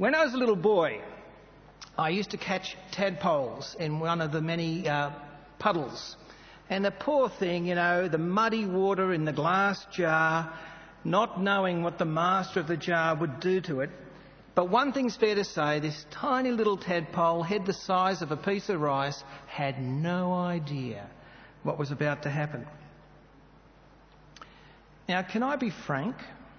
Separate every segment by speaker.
Speaker 1: When I was a little boy, I used to catch tadpoles in one of the many puddles. And the poor thing, the muddy water in the glass jar, not knowing what the master of the jar would do to it. But one thing's fair to say, this tiny little tadpole, head the size of a piece of rice, had no idea what was about to happen. Now, can I be frank?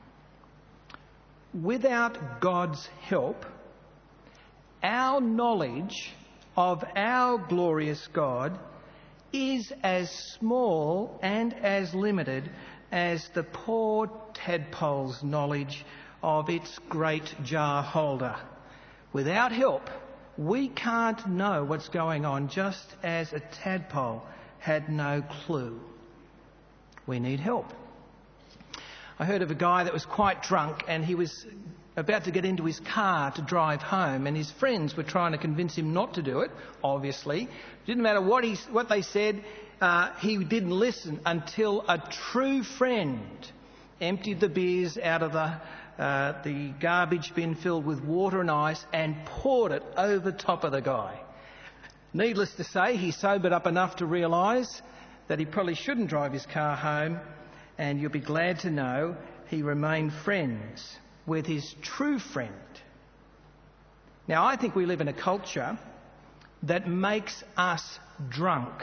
Speaker 1: Without God's help, our knowledge of our glorious God is as small and as limited as the poor tadpole's knowledge of its great jar holder. Without help, we can't know what's going on, just as a tadpole had no clue. We need help. I heard of a guy that was quite drunk, and he was about to get into his car to drive home, and his friends were trying to convince him not to do it, obviously. It didn't matter what they said, he didn't listen until a true friend emptied the beers out of the garbage bin filled with water and ice and poured it over top of the guy. Needless to say, he sobered up enough to realise that he probably shouldn't drive his car home, and you'll be glad to know he remained friends with his true friend. Now, I think we live in a culture that makes us drunk.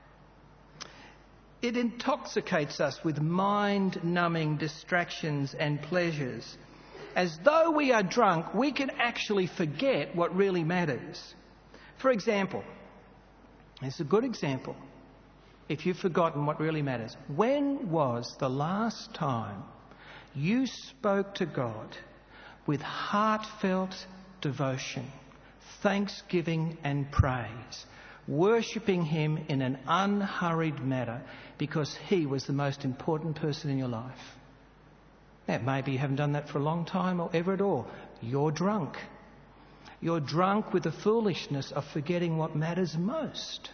Speaker 1: It intoxicates us with mind-numbing distractions and pleasures. As though we are drunk, we can actually forget what really matters. For example, it's a good example. If you've forgotten what really matters, when was the last time you spoke to God with heartfelt devotion, thanksgiving and praise, worshipping him in an unhurried manner because he was the most important person in your life? Now, maybe you haven't done that for a long time or ever at all. You're drunk. You're drunk with the foolishness of forgetting what matters most.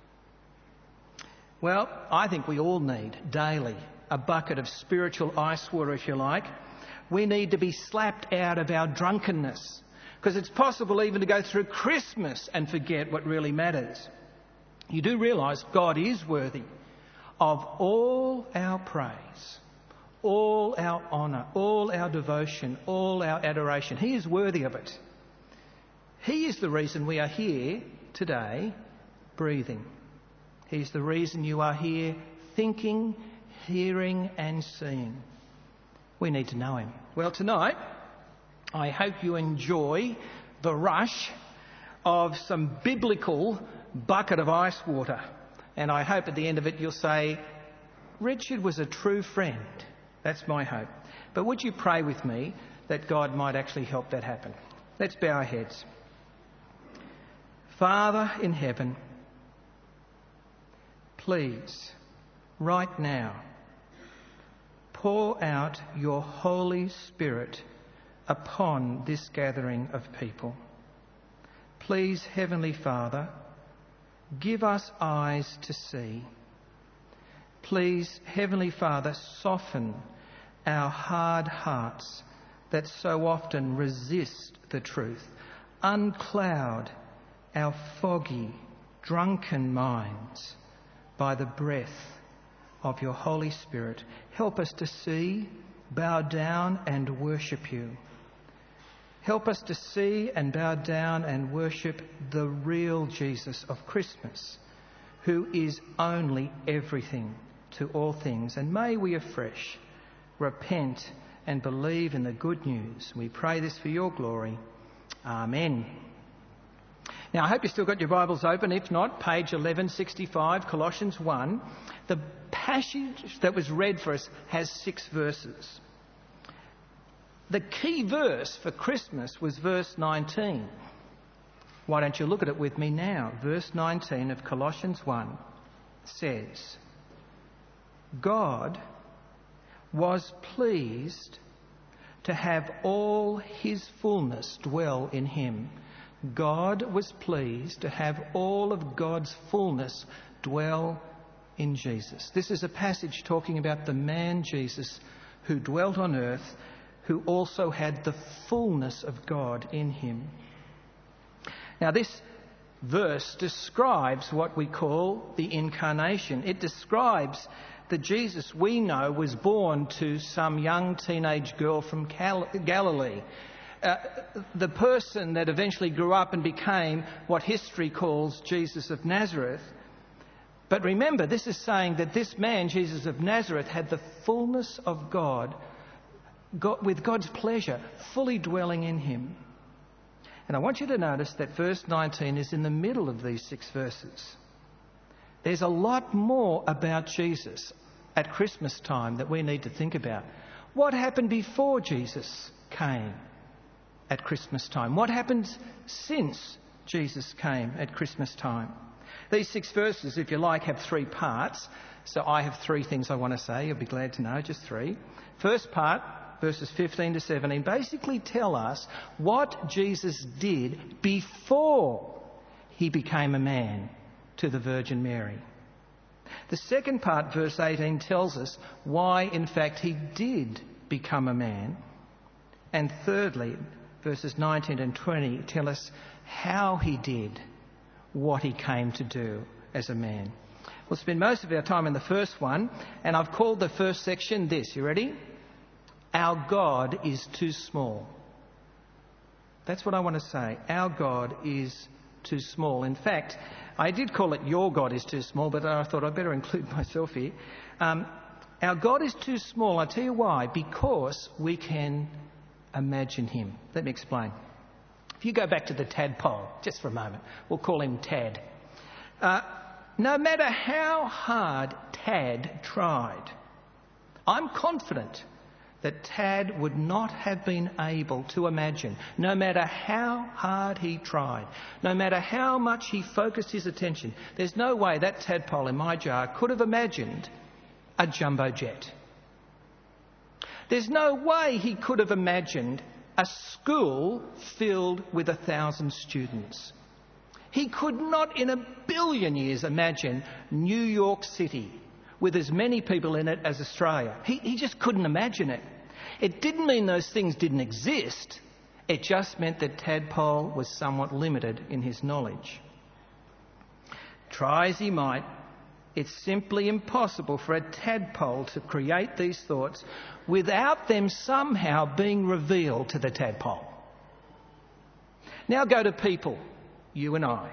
Speaker 1: Well, I think we all need daily a bucket of spiritual ice water, if you like. We need to be slapped out of our drunkenness, because it's possible even to go through Christmas and forget what really matters. You do realise God is worthy of all our praise, all our honour, all our devotion, all our adoration. He is worthy of it. He is the reason we are here today, breathing. He's the reason you are here thinking, hearing and seeing. We need to know him. Well, tonight, I hope you enjoy the rush of some biblical bucket of ice water. And I hope at the end of it you'll say, Richard was a true friend. That's my hope. But would you pray with me that God might actually help that happen? Let's bow our heads. Father in heaven, please, right now, pour out your Holy Spirit upon this gathering of people. Please, Heavenly Father, give us eyes to see. Please, Heavenly Father, soften our hard hearts that so often resist the truth. Uncloud our foggy, drunken minds by the breath of your Holy Spirit. Help us to see, bow down and worship you. Help us to see and bow down and worship the real Jesus of Christmas, who is only everything to all things. And may we afresh repent and believe in the good news. We pray this for your glory. Amen. Now, I hope you've still got your Bibles open. If not, page 1165, Colossians 1. The passage that was read for us has 6 verses. The key verse for Christmas was verse 19. Why don't you look at it with me now? Verse 19 of Colossians 1 says, God was pleased to have all his fullness dwell in him. God was pleased to have all of God's fullness dwell in Jesus. This is a passage talking about the man Jesus who dwelt on earth, who also had the fullness of God in him. Now this verse describes what we call the incarnation. It describes the Jesus we know was born to some young teenage girl from Galilee. The person that eventually grew up and became what history calls Jesus of Nazareth. But remember, this is saying that this man, Jesus of Nazareth, had the fullness of God with God's pleasure fully dwelling in him. And I want you to notice that verse 19 is in the middle of these 6 verses. There's a lot more about Jesus at Christmas time that we need to think about. What happened before Jesus came at Christmas time? What happened since Jesus came at Christmas time? These 6 verses, if you like, have 3 parts. So I have 3 things I want to say. You'll be glad to know, just 3. First part, verses 15 to 17, basically tell us what Jesus did before he became a man to the Virgin Mary. The second part, verse 18, tells us why, in fact, he did become a man. And thirdly, verses 19 and 20 tell us how he did what he came to do as a man. We'll spend most of our time in the first one, and I've called the first section this. You ready? Our God is too small. That's what I want to say. Our God is too small. In fact, I did call it Your God is Too Small, but I thought I'd better include myself here. Our God is too small. I'll tell you why. Because we can imagine him. Let me explain. If you go back to the tadpole, just for a moment, we'll call him Tad. No matter how hard Tad tried, I'm confident that Tad would not have been able to imagine, no matter how hard he tried, no matter how much he focused his attention, there's no way that tadpole in my jar could have imagined a jumbo jet. There's no way he could have imagined a school filled with 1,000 students. He could not in a billion years imagine New York City with as many people in it as Australia. He just couldn't imagine it. It didn't mean those things didn't exist. It just meant that Tadpole was somewhat limited in his knowledge. Try as he might, it's simply impossible for a tadpole to create these thoughts without them somehow being revealed to the tadpole. Now go to people, you and I.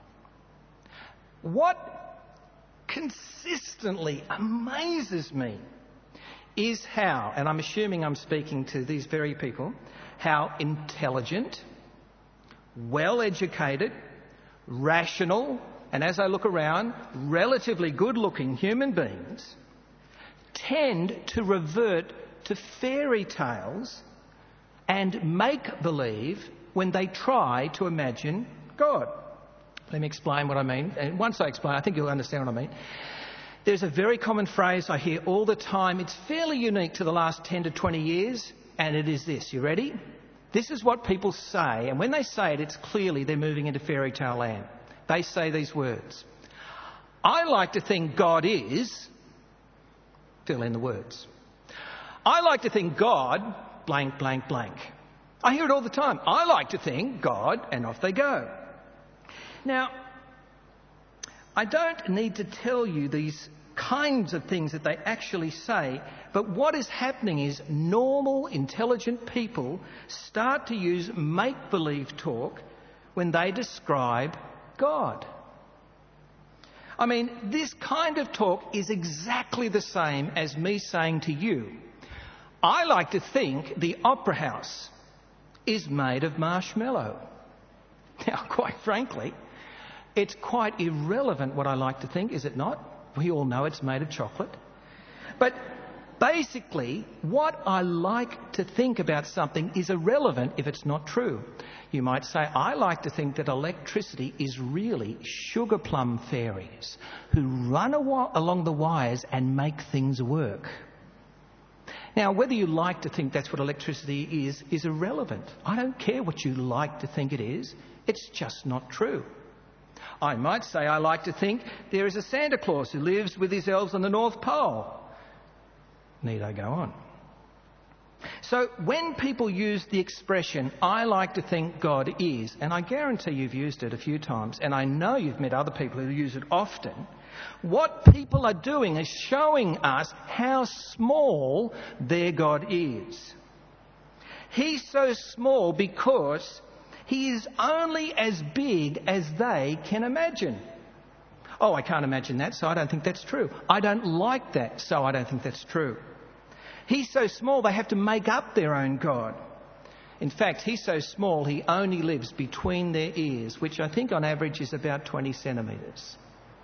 Speaker 1: What consistently amazes me is how, and I'm assuming I'm speaking to these very people, how intelligent, well-educated, rational, and as I look around, relatively good-looking human beings tend to revert to fairy tales and make-believe when they try to imagine God. Let me explain what I mean. And once I explain, I think you'll understand what I mean. There's a very common phrase I hear all the time. It's fairly unique to the last 10 to 20 years, and it is this. You ready? This is what people say, and when they say it, it's clearly they're moving into fairy tale land. They say these words. I like to think God is... Fill in the words. I like to think God... blank, blank, blank. I hear it all the time. I like to think God... and off they go. Now, I don't need to tell you these kinds of things that they actually say, but what is happening is normal, intelligent people start to use make-believe talk when they describe God. I mean, this kind of talk is exactly the same as me saying to you, I like to think the Opera House is made of marshmallow. Now, quite frankly, it's quite irrelevant what I like to think, is it not? We all know it's made of chocolate. But basically, what I like to think about something is irrelevant if it's not true. You might say, I like to think that electricity is really sugar plum fairies who run along the wires and make things work. Now, whether you like to think that's what electricity is irrelevant. I don't care what you like to think it is. It's just not true. I might say I like to think there is a Santa Claus who lives with his elves on the North Pole. Need I go on? So when people use the expression, I like to think God is, and I guarantee you've used it a few times, and I know you've met other people who use it often, what people are doing is showing us how small their God is. He's so small because he is only as big as they can imagine. Oh, I can't imagine that, so I don't think that's true. I don't like that, so I don't think that's true. He's so small they have to make up their own God. In fact, he's so small he only lives between their ears, which I think on average is about 20 centimetres.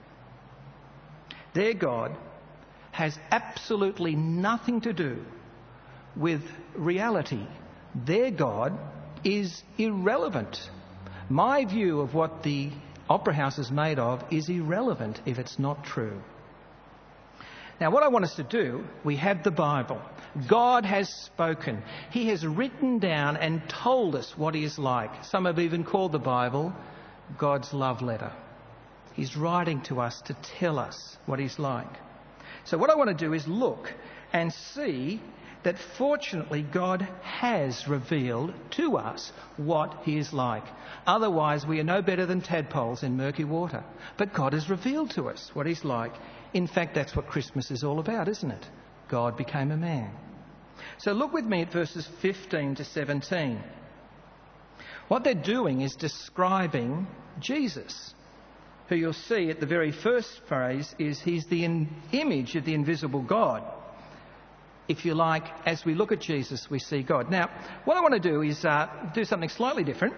Speaker 1: Their God has absolutely nothing to do with reality. Their God is irrelevant. My view of what the Opera House is made of is irrelevant if it's not true. Now, what I want us to do, we have the Bible. God has spoken. He has written down and told us what he is like. Some have even called the Bible God's love letter. He's writing to us to tell us what he's like. So what I want to do is look and see that fortunately God has revealed to us what he is like. Otherwise, we are no better than tadpoles in murky water. But God has revealed to us what he's like. In fact, that's what Christmas is all about, isn't it? God became a man. So look with me at verses 15 to 17. What they're doing is describing Jesus, who you'll see at the very first phrase is he's the image of the invisible God. If you like, as we look at Jesus, we see God. Now, what I want to do is do something slightly different.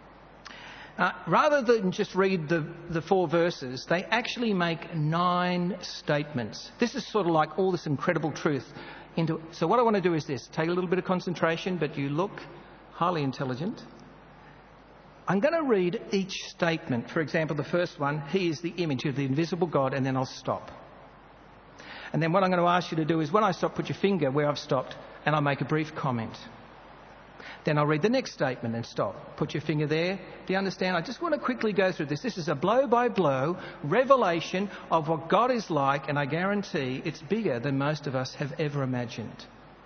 Speaker 1: Rather than just read the 4 verses, they actually make 9 statements. This is sort of like all this incredible truth. So what I want to do is this. Take a little bit of concentration, but you look highly intelligent. I'm going to read each statement. For example, the first one, he is the image of the invisible God, and then I'll stop. And then what I'm going to ask you to do is when I stop, put your finger where I've stopped, and I'll make a brief comment. Then I'll read the next statement and stop. Put your finger there. Do you understand? I just want to quickly go through this. This is a blow-by-blow revelation of what God is like, and I guarantee it's bigger than most of us have ever imagined.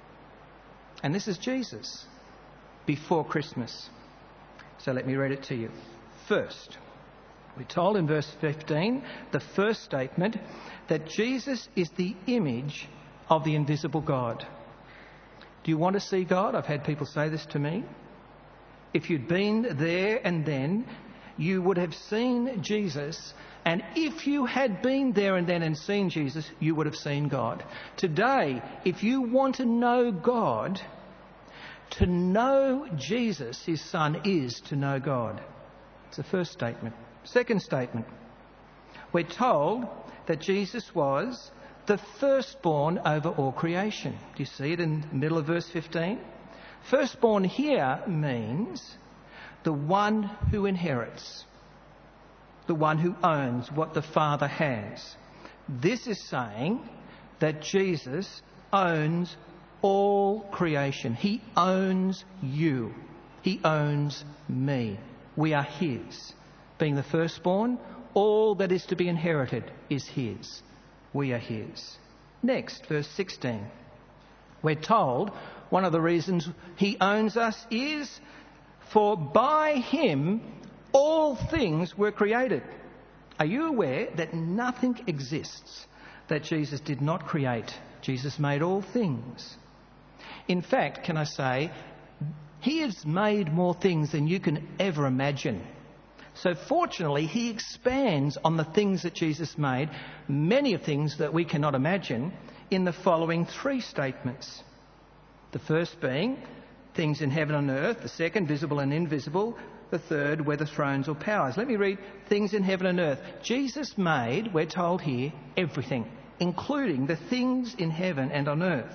Speaker 1: And this is Jesus before Christmas. So let me read it to you. First, we're told in verse 15, the first statement, that Jesus is the image of the invisible God. Do you want to see God? I've had people say this to me. If you'd been there and then, you would have seen Jesus. And if you had been there and then and seen Jesus, you would have seen God. Today, if you want to know God, to know Jesus, his Son, is to know God. It's the first statement. Second statement. We're told that Jesus was the firstborn over all creation. Do you see it in the middle of verse 15? Firstborn here means the one who inherits, the one who owns what the Father has. This is saying that Jesus owns all creation. He owns you. He owns me. We are his. Being the firstborn, all that is to be inherited is his. We are his. Next, verse 16. We're told one of the reasons he owns us is for by him all things were created. Are you aware that nothing exists that Jesus did not create? Jesus made all things. In fact, can I say, he has made more things than you can ever imagine. So fortunately, he expands on the things that Jesus made, many of things that we cannot imagine, in the following 3 statements. The first being things in heaven and earth, the second, visible and invisible, the third, whether thrones or powers. Let me read things in heaven and earth. Jesus made, we're told here, everything, including the things in heaven and on earth.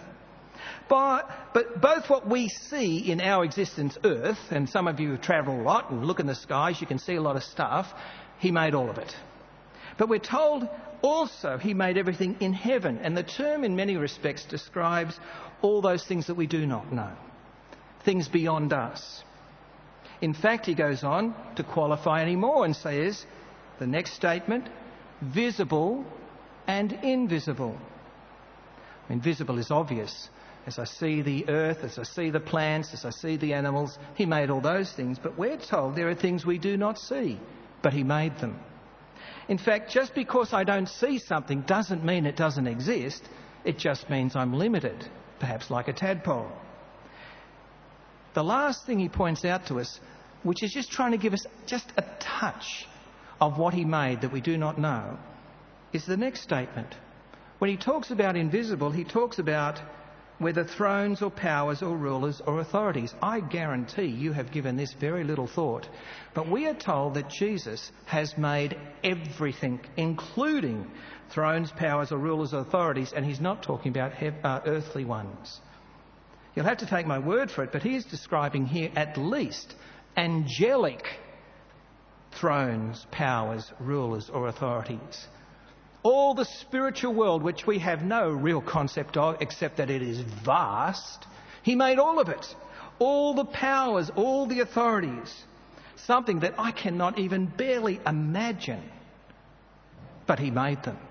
Speaker 1: But both what we see in our existence, earth, and some of you travel a lot and look in the skies, you can see a lot of stuff, he made all of it. But we're told also he made everything in heaven, and the term in many respects describes all those things that we do not know, things beyond us. In fact, he goes on to qualify any more and says, the next statement, visible and invisible. I mean, visible is obvious. as I see the earth, as I see the plants, as I see the animals. He made all those things. But we're told there are things we do not see, but he made them. In fact, just because I don't see something doesn't mean it doesn't exist. It just means I'm limited, perhaps like a tadpole. The last thing he points out to us, which is just trying to give us just a touch of what he made that we do not know, is the next statement. When he talks about invisible, he talks about whether thrones or powers or rulers or authorities. I guarantee you have given this very little thought. But we are told that Jesus has made everything, including thrones, powers or rulers or authorities, and he's not talking about earthly ones. You'll have to take my word for it, but he is describing here at least angelic thrones, powers, rulers or authorities. All the spiritual world, which we have no real concept of except that it is vast, he made all of it. All the powers, all the authorities. Something that I cannot even barely imagine. But he made them.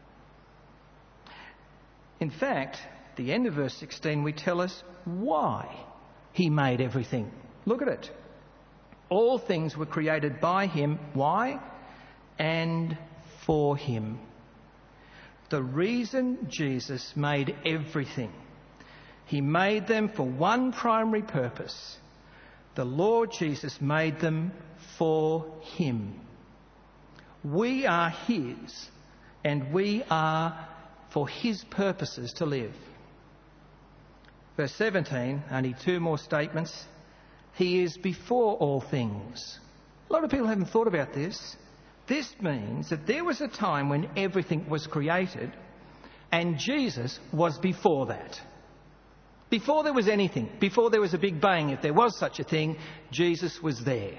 Speaker 1: In fact, at the end of verse 16, we tell us why he made everything. Look at it. All things were created by him. Why? And for him. The reason Jesus made everything, he made them for one primary purpose. The Lord Jesus made them for him. We are his, and we are for his purposes to live. Verse 17, only two more statements. He is before all things. A lot of people haven't thought about this. This means that there was a time when everything was created and Jesus was before that. Before there was anything, before there was a Big Bang, if there was such a thing, Jesus was there.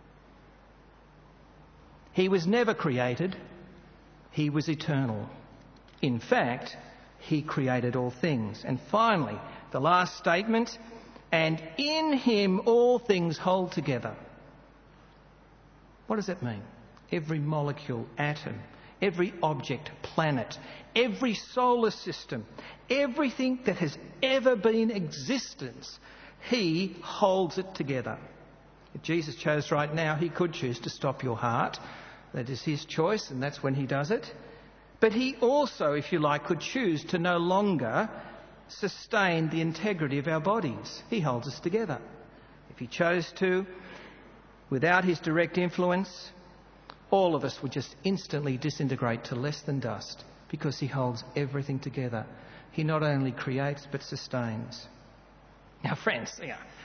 Speaker 1: He was never created. He was eternal. In fact, he created all things. And finally, the last statement, and in him all things hold together. What does that mean? Every molecule, atom, every object, planet, every solar system, everything that has ever been in existence, he holds it together. If Jesus chose right now, he could choose to stop your heart. That is his choice, and that's when he does it. But he also, if you like, could choose to no longer sustain the integrity of our bodies. He holds us together. If he chose to, without his direct influence, all of us would just instantly disintegrate to less than dust because he holds everything together. He not only creates but sustains. Now, friends,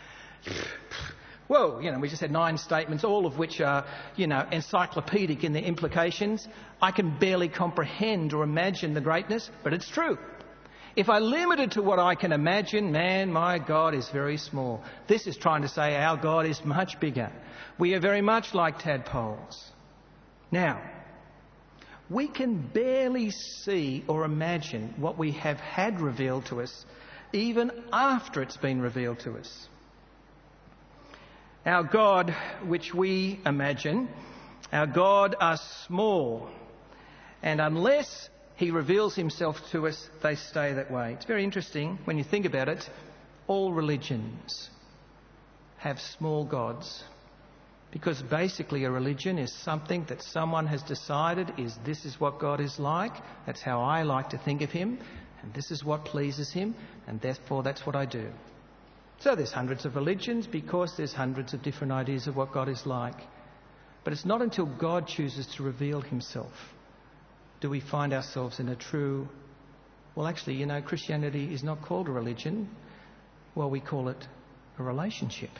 Speaker 1: we just had 9 statements, all of which are, encyclopedic in their implications. I can barely comprehend or imagine the greatness, but it's true. If I limit it to what I can imagine, man, my God is very small. This is trying to say our God is much bigger. We are very much like tadpoles. Now, we can barely see or imagine what we have had revealed to us, even after it's been revealed to us. Our God, which we imagine, our God are small, and unless he reveals himself to us, they stay that way. It's very interesting when you think about it. All religions have small gods. Because basically a religion is something that someone has decided this is what God is like. That's how I like to think of him. And this is what pleases him. And therefore that's what I do. So there's hundreds of religions because there's hundreds of different ideas of what God is like. But it's not until God chooses to reveal himself do we find ourselves in a true... Well, actually, Christianity is not called a religion. Well, we call it a relationship.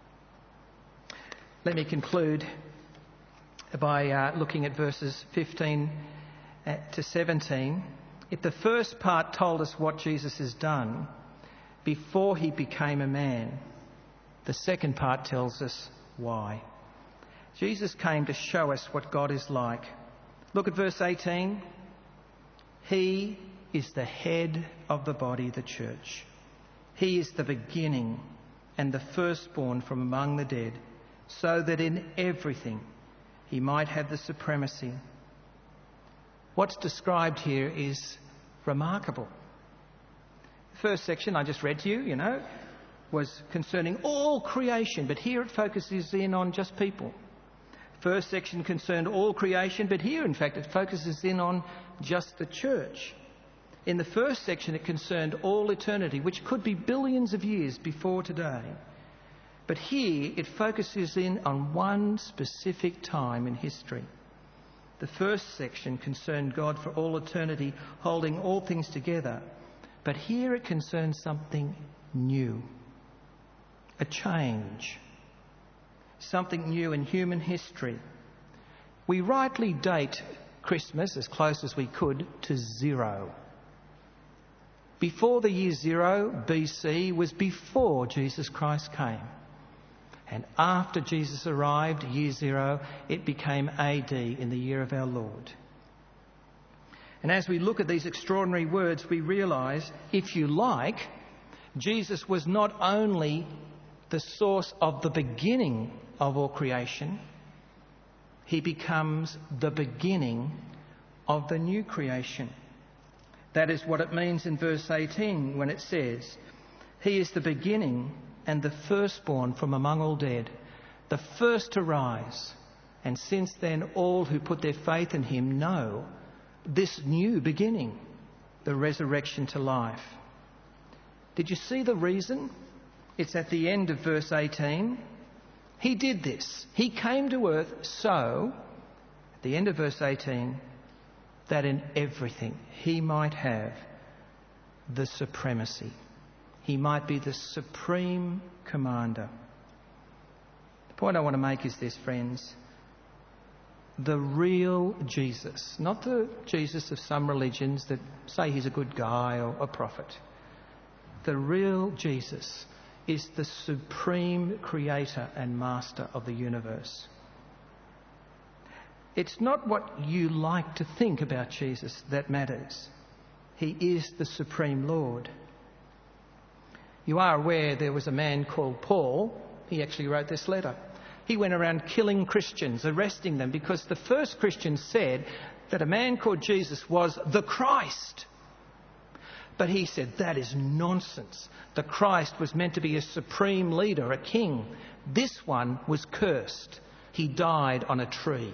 Speaker 1: Let me conclude by looking at verses 15 to 17. If the first part told us what Jesus has done before he became a man, the second part tells us why. Jesus came to show us what God is like. Look at verse 18. He is the head of the body, the church. He is the beginning and the firstborn from among the dead, so that in everything he might have the supremacy. What's described here is remarkable. The first section I just read to you, was concerning all creation, but here it focuses in on just people. First section concerned all creation, but here, in fact, it focuses in on just the church. In the first section, it concerned all eternity, which could be billions of years before today. But here, it focuses in on one specific time in history. The first section concerned God for all eternity, holding all things together. But here it concerns something new. A change. Something new in human history. We rightly date Christmas, as close as we could, to 0. Before the year 0, BC, was before Jesus Christ came. And after Jesus arrived, year 0, it became AD, in the year of our Lord. And as we look at these extraordinary words, we realise, if you like, Jesus was not only the source of the beginning of all creation, he becomes the beginning of the new creation. That is what it means in verse 18 when it says, he is the beginning and the firstborn from among all dead, the first to rise. And since then all who put their faith in him know this new beginning, the resurrection to life. Did you see the reason? It's at the end of verse 18. He did this. He came to earth so, at the end of verse 18, that in everything he might have the supremacy. He might be the supreme commander. The point I want to make is this, friends. The real Jesus, not the Jesus of some religions that say he's a good guy or a prophet. The real Jesus is the supreme creator and master of the universe. It's not what you like to think about Jesus that matters. He is the supreme Lord. You are aware there was a man called Paul. He actually wrote this letter. He went around killing Christians, arresting them, because the first Christians said that a man called Jesus was the Christ. But he said, that is nonsense. The Christ was meant to be a supreme leader, a king. This one was cursed. He died on a tree.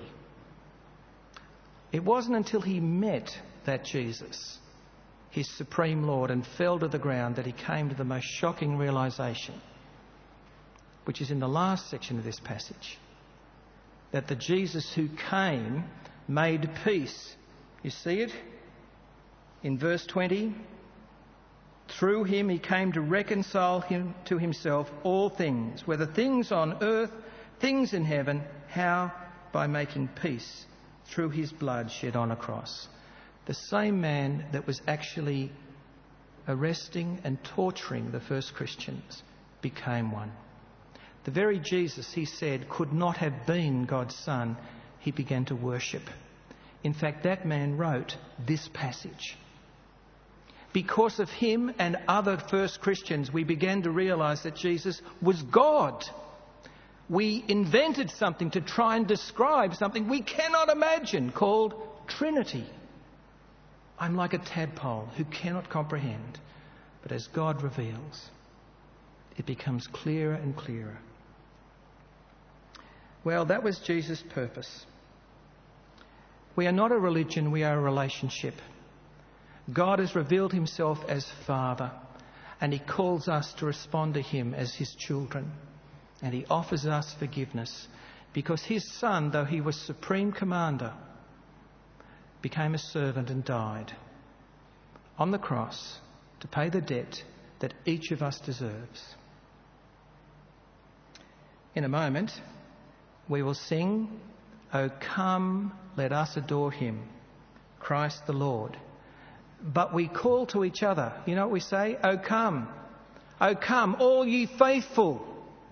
Speaker 1: It wasn't until he met that Jesus, his supreme Lord, and fell to the ground that he came to the most shocking realisation, which is in the last section of this passage, that the Jesus who came made peace. You see it? In verse 20, through him he came to reconcile him to himself all things, whether things on earth, things in heaven. How? By making peace through his blood shed on a cross. The same man that was actually arresting and torturing the first Christians became one. The very Jesus, he said, could not have been God's son, he began to worship. In fact, that man wrote this passage. Because of him and other first Christians, we began to realise that Jesus was God. We invented something to try and describe something we cannot imagine, called Trinity. I'm like a tadpole who cannot comprehend, but as God reveals, it becomes clearer and clearer. Well, that was Jesus' purpose. We are not a religion, we are a relationship. God has revealed himself as Father, and he calls us to respond to him as his children. And he offers us forgiveness because his Son, though he was supreme commander, became a servant and died on the cross to pay the debt that each of us deserves. In a moment, we will sing, "O come, let us adore him, Christ the Lord." But we call to each other. You know what we say? "O come, all ye faithful,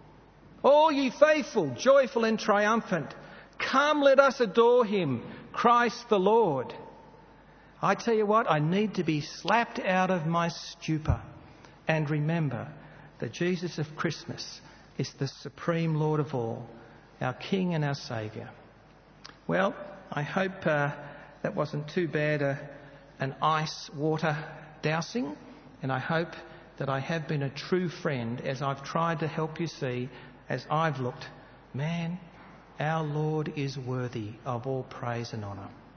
Speaker 1: joyful and triumphant. Come, let us adore him, Christ the Lord." I tell you what, I need to be slapped out of my stupor and remember that Jesus of Christmas is the supreme Lord of all, our King and our Saviour. Well, I hope that wasn't too bad an ice water dousing And I hope that I have been a true friend as I've tried to help you see, as I've looked, man, our Lord is worthy of all praise and honour.